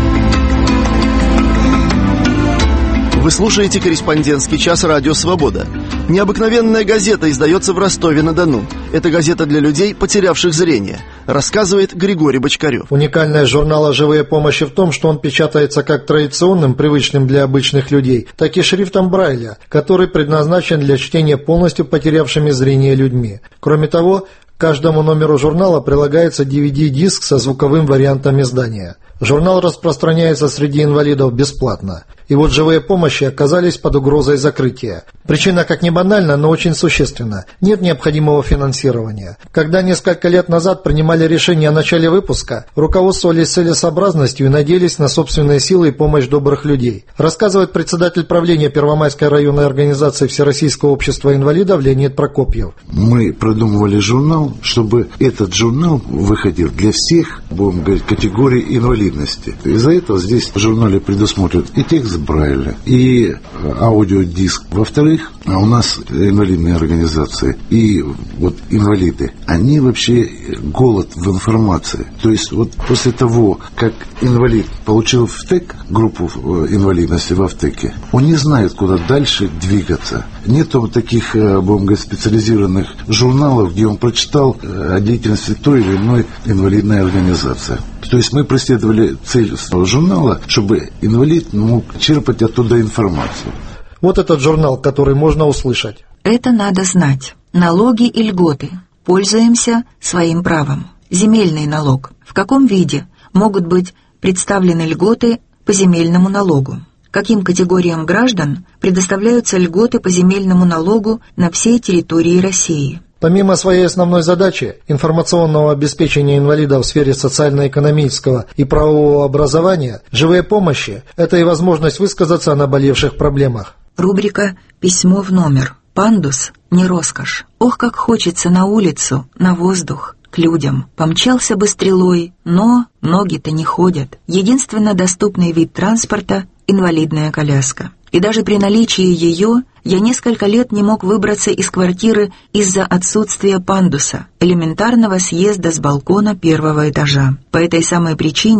Вы слушаете «Корреспондентский час» Радио Свобода. Необыкновенная газета издается в Ростове-на-Дону. Это газета для людей, потерявших зрение, рассказывает Григорий Бочкарев. Уникальность журнала «Живая помощь» в том, что он печатается как традиционным, привычным для обычных людей, так и шрифтом Брайля, который предназначен для чтения полностью потерявшими зрение людьми. Кроме того, к каждому номеру журнала прилагается DVD-диск со звуковым вариантом издания. Журнал распространяется среди инвалидов бесплатно. И вот живые помощи оказались под угрозой закрытия. Причина, как ни банальна, но очень существенна. Нет необходимого финансирования. Когда несколько лет назад принимали решение о начале выпуска, руководствовались целесообразностью и надеялись на собственные силы и помощь добрых людей. Рассказывает председатель правления Первомайской районной организации Всероссийского общества инвалидов Леонид Прокопьев. Мы продумывали журнал, чтобы этот журнал выходил для всех, будем говорить, категорий инвалидности. Из-за этого здесь в журнале предусмотрен и текст Брайля, и аудиодиск. Во-вторых, у нас инвалидные организации и вот инвалиды, они вообще голод в информации. То есть вот после того, как инвалид получил ВТЭК, группу инвалидности в ВТЭКе, он не знает, куда дальше двигаться. Нет таких, будем говорить, специализированных журналов, где он прочитал о деятельности той или иной инвалидной организации. То есть мы преследовали цель журнала, чтобы инвалид мог черпать оттуда информацию. Вот этот журнал, который можно услышать. Это надо знать. Налоги и льготы. Пользуемся своим правом. Земельный налог. В каком виде могут быть представлены льготы по земельному налогу? Каким категориям граждан предоставляются льготы по земельному налогу на всей территории России? Помимо своей основной задачи – информационного обеспечения инвалидов в сфере социально-экономического и правового образования, «Живые помощи» – это и возможность высказаться о наболевших проблемах. Рубрика «Письмо в номер». Пандус – не роскошь. Ох, как хочется на улицу, на воздух, к людям. Помчался бы стрелой, но ноги-то не ходят. Единственно доступный вид транспорта – инвалидная коляска. И даже при наличии ее я несколько лет не мог выбраться из квартиры из-за отсутствия пандуса, элементарного съезда с балкона первого этажа. По этой самой причине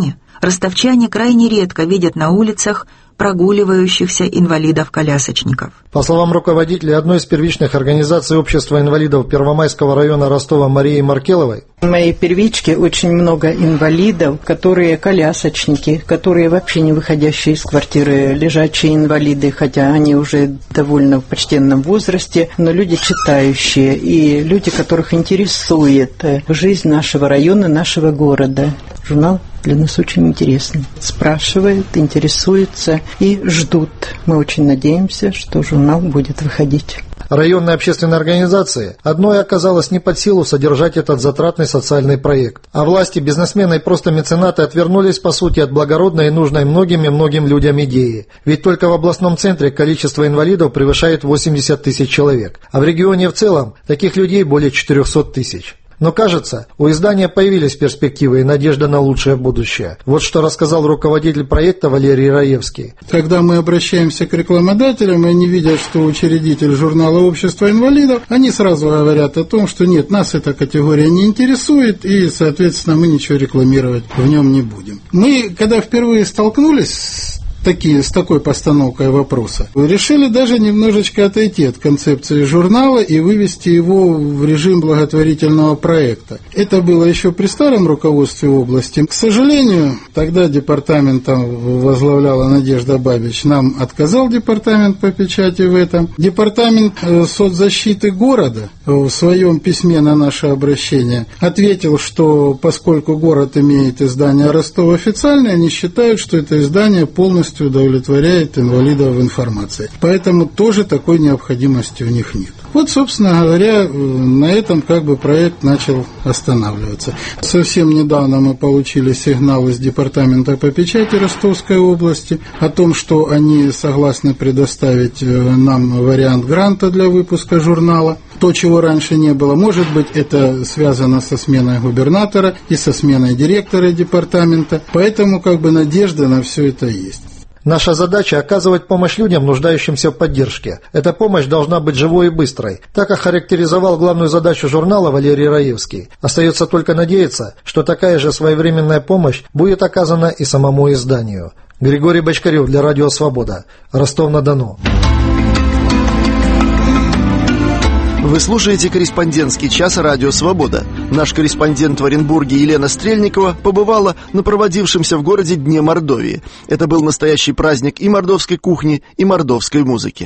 ростовчане крайне редко видят на улицах прогуливающихся инвалидов-колясочников. По словам руководителя одной из первичных организаций общества инвалидов Первомайского района Ростова Марии Маркеловой, в моей первичке очень много инвалидов, которые колясочники, которые вообще не выходящие из квартиры, лежачие инвалиды, хотя они уже довольно в почтенном возрасте, но люди читающие и люди, которых интересует жизнь нашего района, нашего города. Журнал для нас очень интересный. Спрашивают, интересуются и ждут. Мы очень надеемся, что журнал будет выходить. Районной общественной организации одной оказалось не под силу содержать этот затратный социальный проект. А власти, бизнесмены и просто меценаты отвернулись, по сути, от благородной и нужной многим и многим людям идеи. Ведь только в областном центре количество инвалидов превышает 80 тысяч человек, а в регионе в целом таких людей более 400 тысяч. Но, кажется, у издания появились перспективы и надежда на лучшее будущее. Вот что рассказал руководитель проекта Валерий Раевский. Когда мы обращаемся к рекламодателям, и они видят, что учредитель журнала «Общество инвалидов», они сразу говорят о том, что нет, нас эта категория не интересует, и, соответственно, мы ничего рекламировать в нем не будем. Мы, когда впервые столкнулись с такой постановкой вопроса, решили даже немножечко отойти от концепции журнала и вывести его в режим благотворительного проекта. Это было еще при старом руководстве области. К сожалению, тогда департаментом возглавляла Надежда Бабич. Нам отказал департамент по печати в этом. Департамент соцзащиты города в своем письме на наше обращение ответил, что поскольку город имеет издание «Ростов» официальное, они считают, что это издание полностью удовлетворяет инвалидов в информации. Поэтому тоже такой необходимости у них нет. Вот, собственно говоря, на этом проект начал останавливаться. Совсем недавно мы получили сигнал из департамента по печати Ростовской области о том, что они согласны предоставить нам вариант гранта для выпуска журнала. То, чего раньше не было. Может быть, это связано со сменой губернатора и со сменой директора департамента. Поэтому надежда на все это есть. Наша задача – оказывать помощь людям, нуждающимся в поддержке. Эта помощь должна быть живой и быстрой. Так охарактеризовал главную задачу журнала Валерий Раевский. Остается только надеяться, что такая же своевременная помощь будет оказана и самому изданию. Григорий Бочкарев для Радио Свобода. Ростов-на-Дону. Вы слушаете корреспондентский час «Радио Свобода». Наш корреспондент в Оренбурге Елена Стрельникова побывала на проводившемся в городе Дне Мордовии. Это был настоящий праздник и мордовской кухни, и мордовской музыки.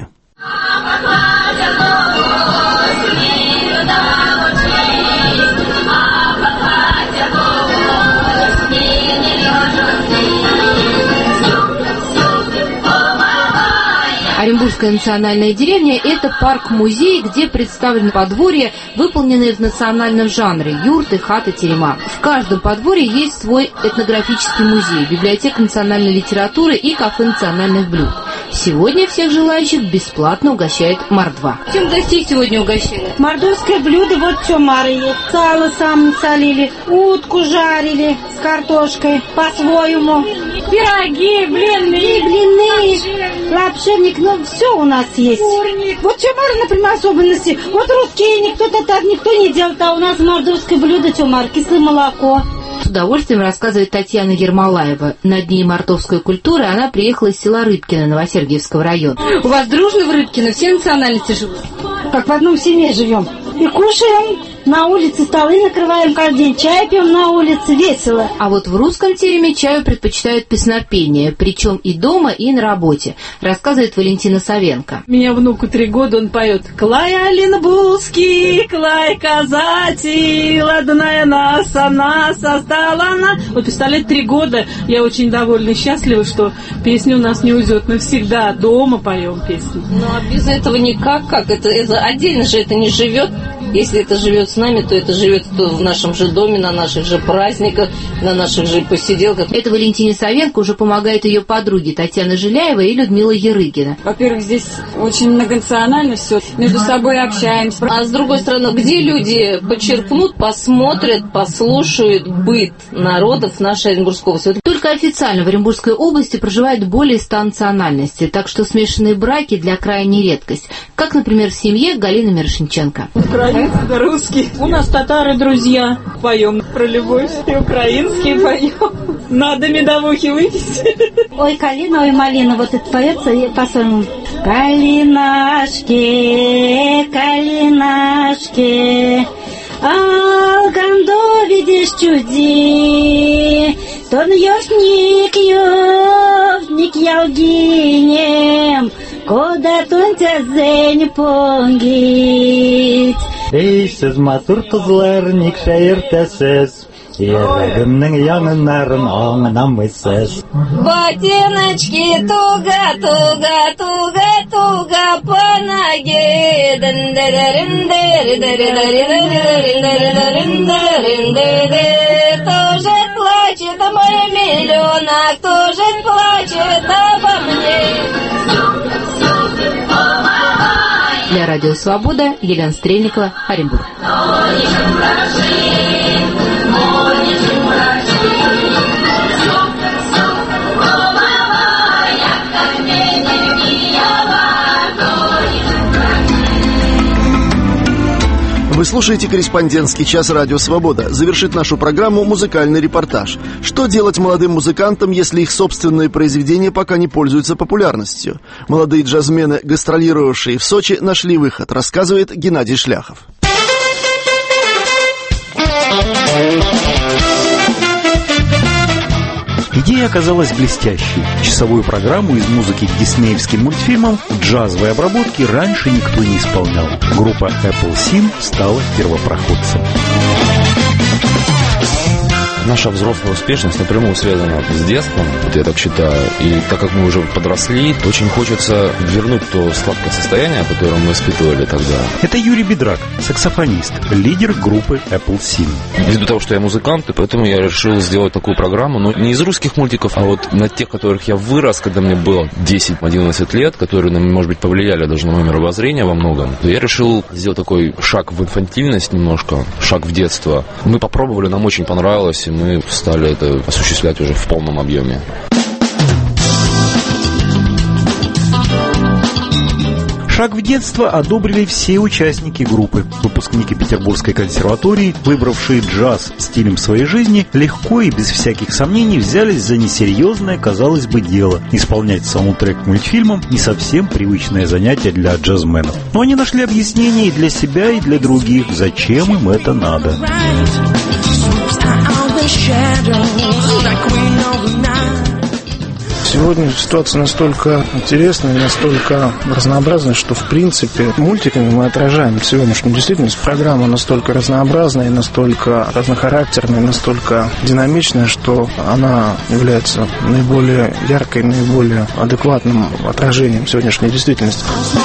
Оренбургская национальная деревня – это парк-музей, где представлены подворья, выполненные в национальном жанре – юрты, хаты, терема. В каждом подворье есть свой этнографический музей, библиотека национальной литературы и кафе национальных блюд. Сегодня всех желающих бесплатно угощает мордва. Чем гостей сегодня угощают? Мордовское блюдо, вот что Мары есть. Сало сам солили, утку жарили с картошкой по-своему. Пироги, блины, лапшевник, все у нас есть. Курник. Вот что Мары, например, особенности. Вот русские никто-то так никто не делает, а у нас мордовское блюдо, что Мары, кислое молоко. С удовольствием рассказывает Татьяна Ермолаева. На Дни мордовской культуры она приехала из села Рыбкино Новосергиевского района. У вас дружно в Рыбкино? Все национальности живут? Как в одном семье живем. И кушаем, на улице столы накрываем каждый день, чай пьем на улице, весело. А вот в русском тереме чаю предпочитают песнопение, причем и дома, и на работе, рассказывает Валентина Савенко. У меня внуку 3 года, он поет: «Клай Оленбургский, клай казати, ладная нас, она создала она». Вот представляете, 3 года, я очень довольна и счастлива, что песня у нас не уйдет навсегда, дома поем песни. Ну а без этого никак, это отдельно же это не живет. Если это живет с нами, то это живет в нашем же доме, на наших же праздниках, на наших же посиделках. Это Валентине Савенко уже помогает ее подруги Татьяна Жиляева и Людмила Ярыгина. Во-первых, здесь очень многонационально все, между собой общаемся. А с другой стороны, где люди подчеркнут, посмотрят, послушают быт народов нашей Оренбургской области. Только официально в Оренбургской области проживает более 100 национальностей, так что смешанные браки для края не редкость. Как, например, в семье Галины Мирошниченко. Да, русский. У нас татары друзья. Поем про любовь. И украинские поем. Надо медовухи выпить. Ой, калина, ой, малина, вот это поется по-своему. Калинашки, калинашки, алгандо видишь чуди, тон ёшник ялгинем, кода тунтя зень понгит. Эй, сіз матур қызлар, ник шайыртасыз. Ерігімнің яңынарын аңынан мысыз. Ботиночки туга по ноге. Кто же плачет, мой миллионок, кто же плачет обо мне? Для Радио Свобода Елена Стрельникова, Оренбург. Вы слушаете «Корреспондентский час» Радио Свобода. Завершит нашу программу музыкальный репортаж. Что делать молодым музыкантам, если их собственные произведения пока не пользуются популярностью? Молодые джазмены, гастролировавшие в Сочи, нашли выход, рассказывает Геннадий Шляхов. Идея оказалась блестящей. Часовую программу из музыки к диснеевским мультфильмам в джазовой обработке раньше никто не исполнял. Группа Apple Sin стала первопроходцем. Наша взрослая успешность напрямую связана с детством, вот я так считаю. И так как мы уже подросли, очень хочется вернуть то сладкое состояние, которое мы испытывали тогда. Это Юрий Бедрак, саксофонист, лидер группы Apple Sin. Ввиду того, что я музыкант, и поэтому я решил сделать такую программу, но не из русских мультиков, а вот на тех, которых я вырос, когда мне было 10-11 лет, которые, может быть, повлияли даже на мое мировоззрение во многом. То я решил сделать такой шаг в инфантильность немножко, шаг в детство. Мы попробовали, нам очень понравилось, и мы стали это осуществлять уже в полном объеме. Шаг в детство одобрили все участники группы. Выпускники Петербургской консерватории, выбравшие джаз стилем своей жизни, легко и без всяких сомнений взялись за несерьезное, казалось бы, дело. Исполнять саундтрек к мультфильмам – не совсем привычное занятие для джазменов. Но они нашли объяснение и для себя, и для других, зачем им это надо. Сегодня ситуация настолько интересная, настолько разнообразная, что в принципе мультиками мы отражаем сегодняшнюю действительность. Программа настолько разнообразная, настолько разнохарактерная, настолько динамичная, что она является наиболее яркой, наиболее адекватным отражением сегодняшней действительности.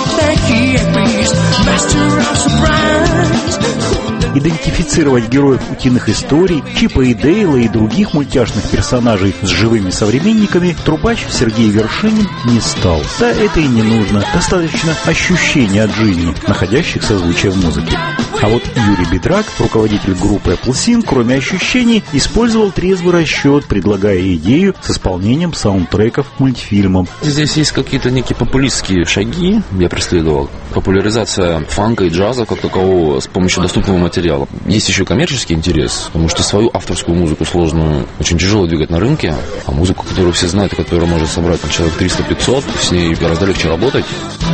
Идентифицировать героев утиных историй, Чипа и Дейла и других мультяшных персонажей с живыми современниками трубач Сергей Вершинин не стал. Да, это и не нужно. Достаточно ощущения от жизни, находящих созвучие в музыке. А вот Юрий Бедрак, руководитель группы Apple Sin, кроме ощущений, использовал трезвый расчет, предлагая идею с исполнением саундтреков к мультфильмам. Здесь есть какие-то некие популистские шаги, я преследовал. Популяризация фанка и джаза как такового с помощью доступного материала. Есть еще коммерческий интерес, потому что свою авторскую музыку сложную очень тяжело двигать на рынке, а музыку, которую все знают и которая может собрать там, человек 300-500, с ней гораздо легче работать.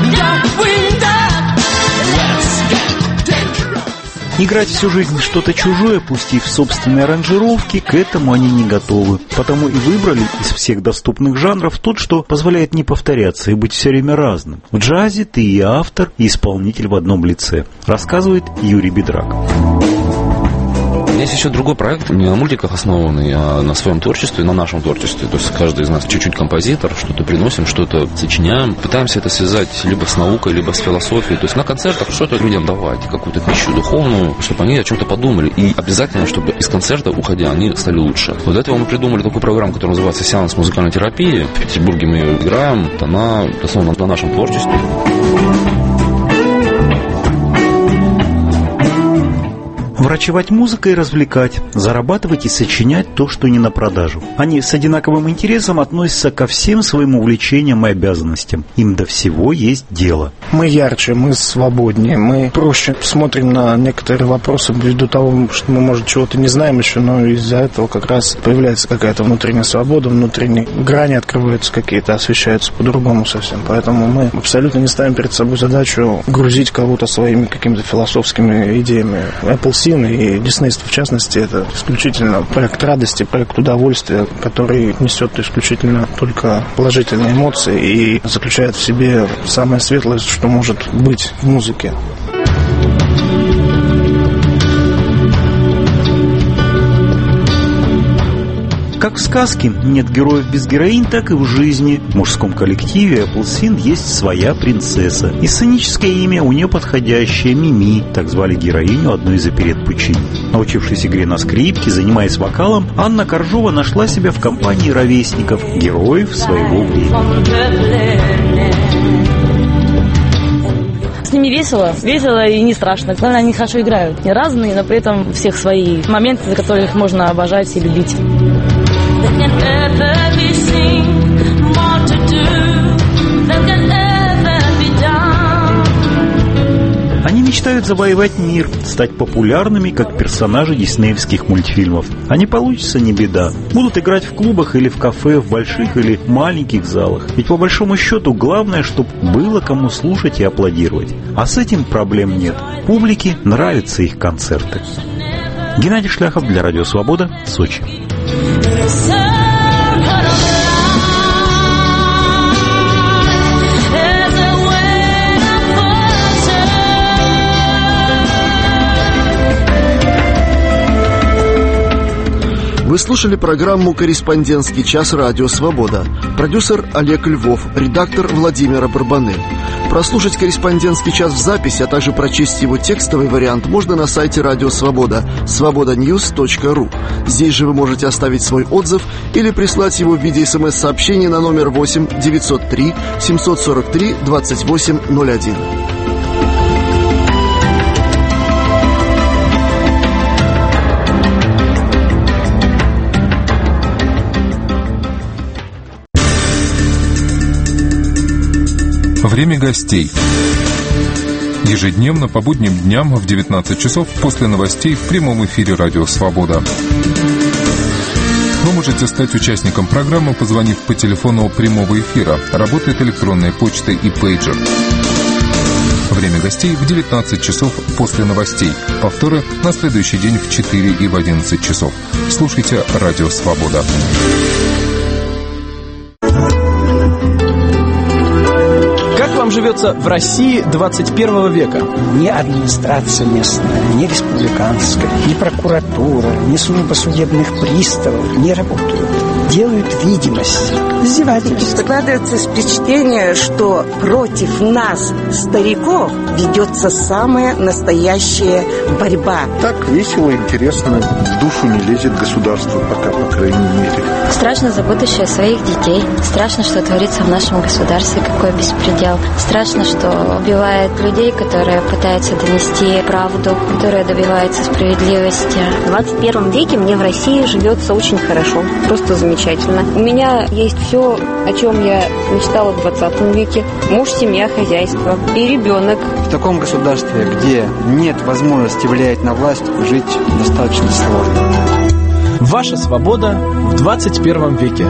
Играть всю жизнь что-то чужое, пустив собственные аранжировки, к этому они не готовы. Потому и выбрали из всех доступных жанров тот, что позволяет не повторяться и быть все время разным. В джазе ты и автор, и исполнитель в одном лице, рассказывает Юрий Бедрак. Есть еще другой проект, не на мультиках основанный, а на своем творчестве, на нашем творчестве. То есть каждый из нас чуть-чуть композитор, что-то приносим, что-то сочиняем. Пытаемся это связать либо с наукой, либо с философией. То есть на концертах что-то людям давать, какую-то пищу духовную, чтобы они о чем-то подумали. И обязательно, чтобы из концерта, уходя, они стали лучше. Вот для этого мы придумали такую программу, которая называется «Сеанс музыкальной терапии». В Петербурге мы ее играем. Она основана на нашем творчестве. Врачевать музыкой и развлекать, зарабатывать и сочинять то, что не на продажу. Они с одинаковым интересом относятся ко всем своим увлечениям и обязанностям. Им до всего есть дело. Мы ярче, мы свободнее, мы проще смотрим на некоторые вопросы ввиду того, что мы, может, чего-то не знаем еще, но из-за этого как раз появляется какая-то внутренняя свобода, внутренние грани открываются какие-то, освещаются по-другому совсем. Поэтому мы абсолютно не ставим перед собой задачу грузить кого-то своими какими-то философскими идеями. Apple Scene и диснейство, в частности, это исключительно проект радости, проект удовольствия, который несет исключительно только положительные эмоции и заключает в себе самое светлое, что может быть в музыке. Как в сказке нет героев без героинь, так и в жизни. В мужском коллективе Appleseed есть своя принцесса. И сценическое имя у нее подходящее — Мими, так звали героиню одной из оперет Пучини. Научившись игре на скрипке, занимаясь вокалом, Анна Коржова нашла себя в компании ровесников, героев своего времени. С ними весело и не страшно. Главное, они хорошо играют. Не разные, но при этом у всех свои моменты, за которых можно обожать и любить. Они мечтают завоевать мир, стать популярными, как персонажи диснеевских мультфильмов. А не получится — не беда. Будут играть в клубах или в кафе, в больших или маленьких залах. Ведь по большому счету главное, чтобы было кому слушать и аплодировать. А с этим проблем нет. Публике нравятся их концерты. Геннадий Шляхов для Радио Свобода, Сочи. Вы слушали программу «Корреспондентский час. Радио Свобода». Продюсер Олег Львов, редактор Владимира Барбанель. Прослушать «Корреспондентский час» в записи, а также прочесть его текстовый вариант можно на сайте Радио Свобода svobodanews.ru. Здесь же вы можете оставить свой отзыв или прислать его в виде СМС-сообщения на номер 8 903 743 2801. Время гостей. Ежедневно по будним дням в 19 часов после новостей в прямом эфире «Радио Свобода». Вы можете стать участником программы, позвонив по телефону прямого эфира. Работает электронная почта и пейджер. Время гостей в 19 часов после новостей. Повторы на следующий день в 4 и в 11 часов. Слушайте «Радио Свобода». Живется в России 21 века. Ни администрация местная, ни республиканская, ни прокуратура, ни служба судебных приставов не работают. Делают видимость. Издевательство. Складывается впечатление, что против нас, стариков, ведется самая настоящая борьба. Так весело, интересно, в душу не лезет государство пока, по крайней мере. Страшно за будущее своих детей. Страшно, что творится в нашем государстве, какой беспредел. Страшно, что убивают людей, которые пытаются донести правду, которые добиваются справедливости. В 21 веке мне в России живется очень хорошо, просто замечательно. У меня есть все, о чем я мечтала в 20 веке. Муж, семья, хозяйство и ребенок. В таком государстве, где нет возможности влиять на власть, жить достаточно сложно. Ваша свобода в 21 веке.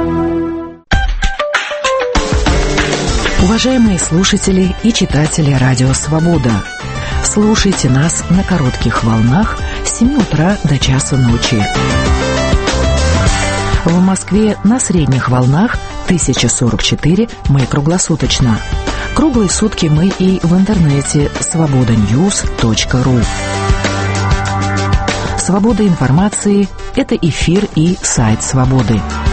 Уважаемые слушатели и читатели Радио Свобода, слушайте нас на коротких волнах с 7 утра до часу ночи. В Москве на средних волнах 1044 мы круглосуточно. Круглые сутки мы и в интернете svobodanews.ru. Свобода информации – это эфир и сайт Свободы.